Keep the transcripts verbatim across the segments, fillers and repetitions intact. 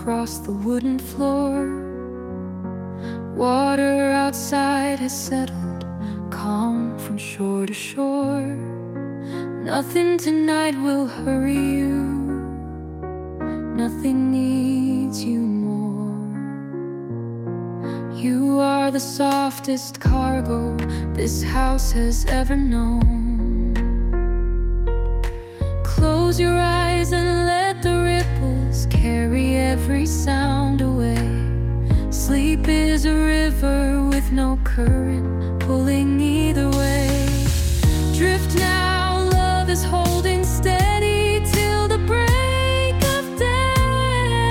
across the wooden floor. Water outside has settled, calm from shore to shore. Nothing tonight will hurry you, nothing needs you more. You are the softest cargo this house has ever known. Close your eyes and let the ripples carry every sound away. Sleep is a river with no current pulling either way. Drift now, love is holding steady till the break of day.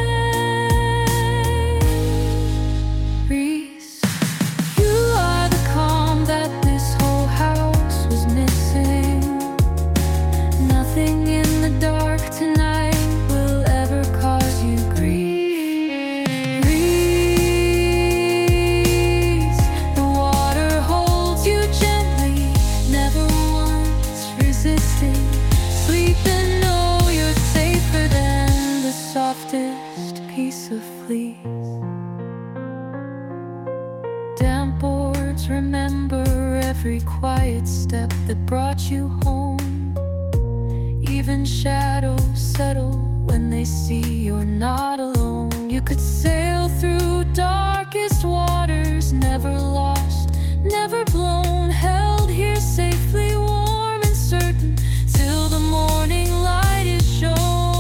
Breeze, you are the calm that this whole house was missing. Nothing in the dark tonight will ever cause you grief. Breeze, the water holds you gently, never once resisting. Sleep and know you're safer than the softest piece of fleece. Damp boards remember every quiet step that brought you home. Even shadows settle when they see you're not alone. You could sail through darkest waters, never lost, never blown, held here safely, warm and certain, till the morning light is shown.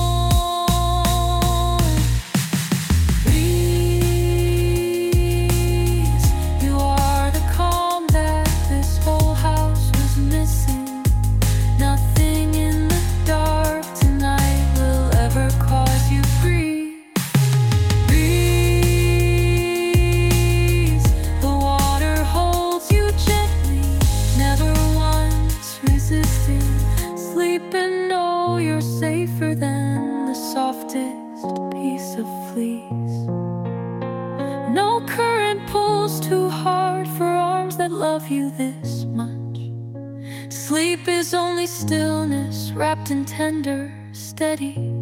Breeze, you are the calm that this whole house was missing. Nothing in the dark tonight will ever cause you grief. Breeze, the water holds you gently, never once resisting. Sleep and know you're safer than the softest piece of fleece. No current pulls too hard for arms that love you this much. Sleep is only stillness wrapped in tender, steady